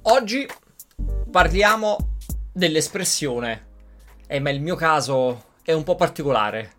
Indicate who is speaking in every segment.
Speaker 1: Oggi parliamo dell'espressione, ma il mio caso è un po' particolare.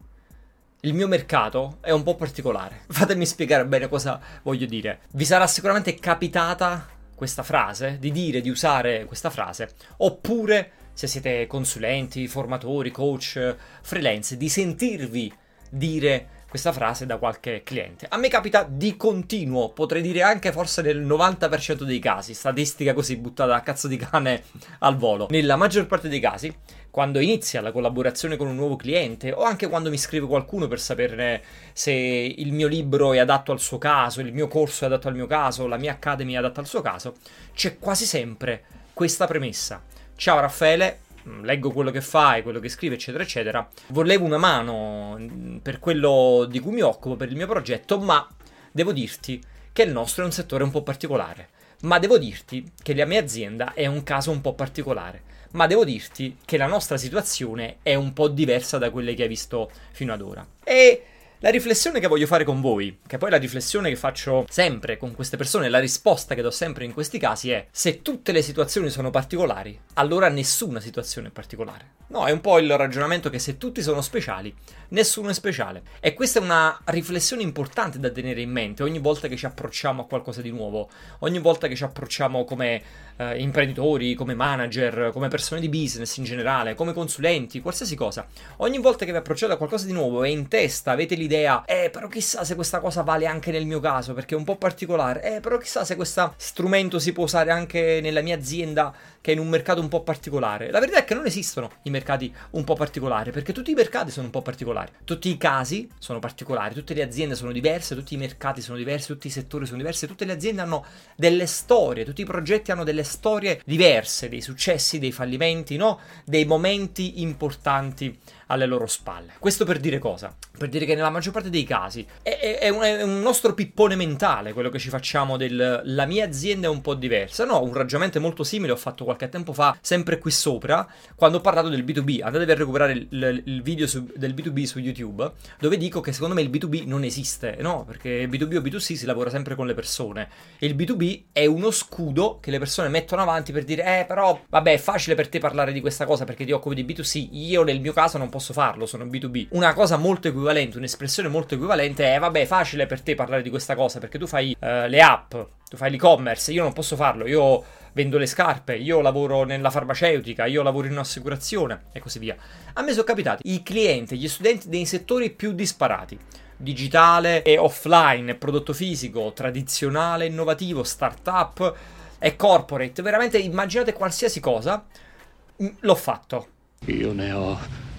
Speaker 1: Il mio mercato è un po' particolare. Fatemi spiegare bene cosa voglio dire. Vi sarà sicuramente capitata questa frase, di usare questa frase, oppure se siete consulenti, formatori, coach, freelance, di sentirvi dire questa frase da qualche cliente. A me capita di continuo, potrei dire anche forse nel 90% dei casi, statistica così buttata a cazzo di cane al volo. Nella maggior parte dei casi, quando inizia la collaborazione con un nuovo cliente o anche quando mi scrive qualcuno per saperne se il mio libro è adatto al suo caso, il mio corso è adatto al mio caso, la mia academy è adatta al suo caso, c'è quasi sempre questa premessa. Ciao Raffaele, leggo quello che fai, quello che scrivi, eccetera, eccetera. Volevo una mano per quello di cui mi occupo, per il mio progetto, ma devo dirti che il nostro è un settore un po' particolare. Ma devo dirti che la mia azienda è un caso un po' particolare. Ma devo dirti che la nostra situazione è un po' diversa da quelle che hai visto fino ad ora. E la riflessione che voglio fare con voi, che poi è la riflessione che faccio sempre con queste persone, la risposta che do sempre in questi casi è: se tutte le situazioni sono particolari, allora nessuna situazione è particolare. No, è un po' il ragionamento che se tutti sono speciali, nessuno è speciale. E questa è una riflessione importante da tenere in mente ogni volta che ci approcciamo a qualcosa di nuovo, ogni volta che ci approcciamo come imprenditori, come manager, come persone di business in generale, come consulenti, qualsiasi cosa. Ogni volta che vi approcciate a qualcosa di nuovo e in testa avete l'idea, però chissà se questa cosa vale anche nel mio caso, perché è un po' particolare, però chissà se questo strumento si può usare anche nella mia azienda, che è in un mercato un po' particolare. La verità è che non esistono i mercati un po' particolari, perché tutti i mercati sono un po' particolari, tutti i casi sono particolari, tutte le aziende sono diverse, tutti i mercati sono diversi, tutti i settori sono diversi, tutte le aziende hanno delle storie, tutti i progetti hanno delle storie diverse, dei successi, dei fallimenti, no? Dei momenti importanti alle loro spalle. Questo per dire cosa? Per dire che nella maggior parte dei casi è un nostro pippone mentale quello che ci facciamo del la mia azienda è un po' diversa. No, un ragionamento molto simile ho fatto qualche tempo fa, sempre qui sopra, quando ho parlato del B2B. Andatevi a recuperare il video del B2B su YouTube, dove dico che secondo me il B2B non esiste, no? Perché B2B o B2C si lavora sempre con le persone. E il B2B è uno scudo che le persone mettono avanti per dire però vabbè, è facile per te parlare di questa cosa perché ti occupi di B2C, io nel mio caso non posso farlo, sono B2B. Una cosa molto equivalente, un'espressione molto equivalente è vabbè, facile per te parlare di questa cosa perché tu fai le app, tu fai l'e-commerce, io non posso farlo, io vendo le scarpe, io lavoro nella farmaceutica, io lavoro in un'assicurazione e così via. A me sono capitati i clienti, gli studenti dei settori più disparati: digitale e offline, prodotto fisico, tradizionale, innovativo, startup e corporate. Veramente immaginate qualsiasi cosa, l'ho fatto.
Speaker 2: Io ne ho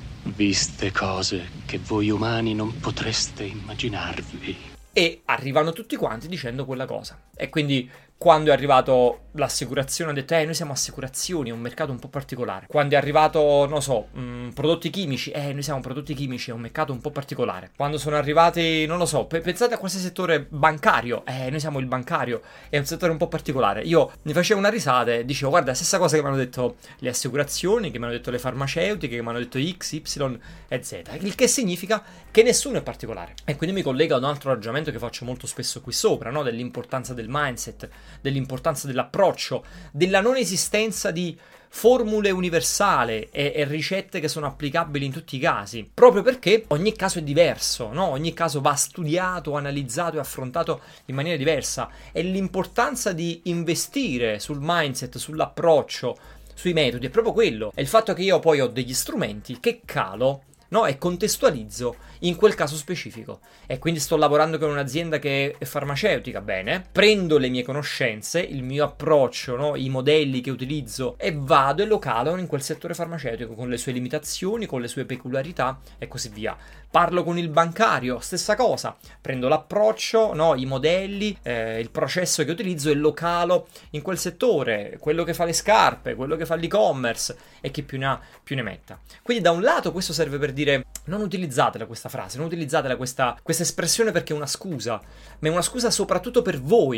Speaker 2: viste cose che voi umani non potreste immaginarvi.
Speaker 1: E arrivano tutti quanti dicendo quella cosa. E quindi quando è arrivato l'assicurazione, ha detto noi siamo assicurazioni, è un mercato un po' particolare. Quando è arrivato, non so, prodotti chimici, noi siamo prodotti chimici, è un mercato un po' particolare. Quando sono arrivati, non lo so, pensate a qualsiasi settore bancario, noi siamo il bancario, è un settore un po' particolare. Io mi facevo una risata e dicevo, guarda, la stessa cosa che mi hanno detto le assicurazioni, che mi hanno detto le farmaceutiche, che mi hanno detto X, Y e Z. Il che significa che nessuno è particolare. E quindi mi collega a un altro ragionamento che faccio molto spesso qui sopra, no? Dell'importanza del mindset, dell'importanza dell'approccio, della non esistenza di formule universali e ricette che sono applicabili in tutti i casi, proprio perché ogni caso è diverso, no? Ogni caso va studiato, analizzato e affrontato in maniera diversa, e l'importanza di investire sul mindset, sull'approccio, sui metodi è proprio quello. È il fatto che io poi ho degli strumenti che calo, no? E contestualizzo in quel caso specifico. E quindi sto lavorando con un'azienda che è farmaceutica, bene, prendo le mie conoscenze, il mio approccio, no? I modelli che utilizzo, e vado e lo calo in quel settore farmaceutico con le sue limitazioni, con le sue peculiarità e così via. Parlo con il bancario, stessa cosa, prendo l'approccio, no? I modelli, il processo che utilizzo e lo calo in quel settore, quello che fa le scarpe, quello che fa l'e-commerce e chi più ne ha più ne metta. Quindi da un lato questo serve per dire: non utilizzatela questa frase, non utilizzatela questa espressione perché è una scusa, ma è una scusa soprattutto per voi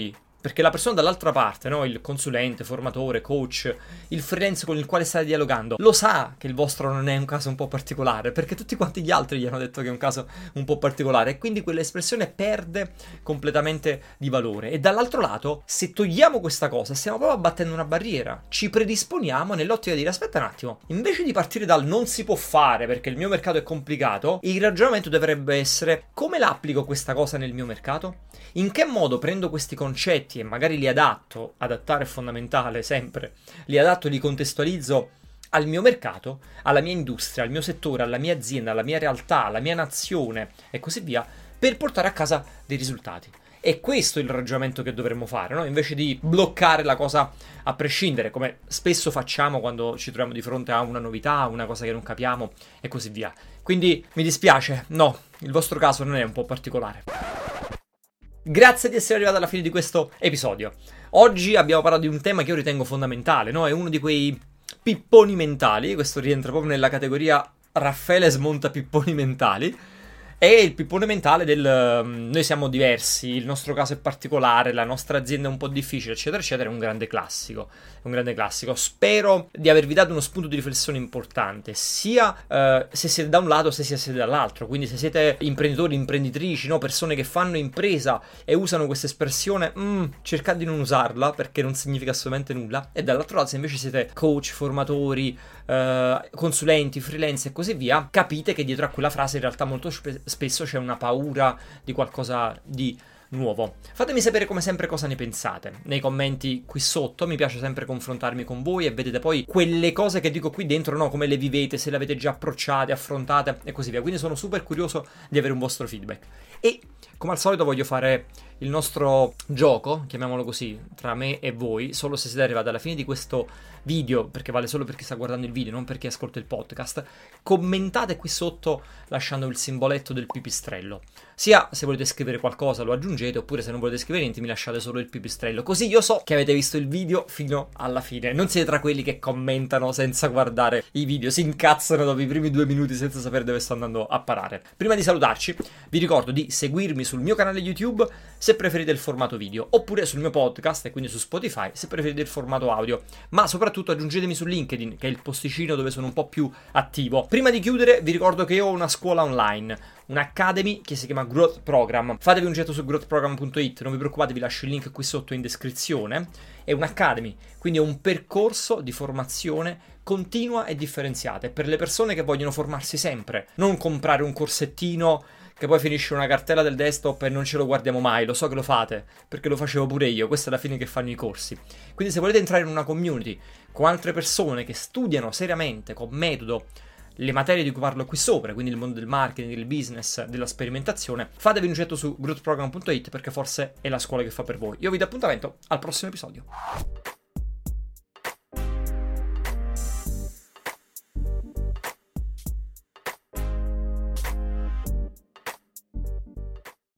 Speaker 1: perché la persona dall'altra parte, no? Il consulente, formatore, coach, il freelance con il quale state dialogando, lo sa che il vostro non è un caso un po' particolare, perché tutti quanti gli altri gli hanno detto che è un caso un po' particolare, e quindi quell'espressione perde completamente di valore. E dall'altro lato, se togliamo questa cosa, stiamo proprio abbattendo una barriera, ci predisponiamo nell'ottica di dire: aspetta un attimo, invece di partire dal non si può fare perché il mio mercato è complicato, il ragionamento dovrebbe essere: come la applico questa cosa nel mio mercato? In che modo prendo questi concetti e magari li adatto, adattare è fondamentale sempre, li adatto e li contestualizzo al mio mercato, alla mia industria, al mio settore, alla mia azienda, alla mia realtà, alla mia nazione e così via, per portare a casa dei risultati. E questo è il ragionamento che dovremmo fare, no? Invece di bloccare la cosa a prescindere, come spesso facciamo quando ci troviamo di fronte a una novità, a una cosa che non capiamo e così via. Quindi mi dispiace, no, il vostro caso non è un po' particolare. Grazie di essere arrivato alla fine di questo episodio. Oggi abbiamo parlato di un tema che io ritengo fondamentale, no? È uno di quei pipponi mentali, questo rientra proprio nella categoria Raffaele smonta pipponi mentali. È il pippone mentale del noi siamo diversi, il nostro caso è particolare, la nostra azienda è un po' difficile, eccetera, eccetera. È un grande classico. È un grande classico. Spero di avervi dato uno spunto di riflessione importante, sia se siete da un lato, sia se siete dall'altro. Quindi se siete imprenditori, imprenditrici, no? Persone che fanno impresa e usano questa espressione, cercate di non usarla perché non significa assolutamente nulla. E dall'altro lato, se invece siete coach, formatori, consulenti, freelance e così via, capite che dietro a quella frase in realtà molto spesso c'è una paura di qualcosa di nuovo. Fatemi sapere come sempre cosa ne pensate nei commenti qui sotto, mi piace sempre confrontarmi con voi e vedete poi quelle cose che dico qui dentro, no? Come le vivete, se le avete già approcciate, affrontate e così via. Quindi sono super curioso di avere un vostro feedback. E come al solito voglio fare il nostro gioco, chiamiamolo così, tra me e voi, solo se siete arrivati alla fine di questo video, perché vale solo per chi sta guardando il video, non per chi ascolta il podcast. Commentate qui sotto lasciando il simboletto del pipistrello. Sia se volete scrivere qualcosa lo aggiungete, oppure se non volete scrivere niente mi lasciate solo il pipistrello. Così io so che avete visto il video fino alla fine. Non siete tra quelli che commentano senza guardare i video, si incazzano dopo i primi 2 minuti senza sapere dove sto andando a parare. Prima di salutarci vi ricordo di seguirmi sul mio canale YouTube se preferite il formato video, oppure sul mio podcast e quindi su Spotify se preferite il formato audio. Ma soprattutto aggiungetemi su LinkedIn, che è il posticino dove sono un po' più attivo. Prima di chiudere vi ricordo che io ho una scuola online, un'academy che si chiama Growth Program. Fatevi un getto su growthprogram.it, non vi preoccupate, vi lascio il link qui sotto in descrizione. È un'academy, quindi è un percorso di formazione continua e differenziata, per le persone che vogliono formarsi sempre, non comprare un corsettino che poi finisce una cartella del desktop e non ce lo guardiamo mai. Lo so che lo fate, perché lo facevo pure io, questa è la fine che fanno i corsi. Quindi se volete entrare in una community con altre persone che studiano seriamente, con metodo, le materie di cui parlo qui sopra, quindi il mondo del marketing, del business, della sperimentazione, fatevi un getto su growthprogram.it perché forse è la scuola che fa per voi. Io vi do appuntamento al prossimo episodio.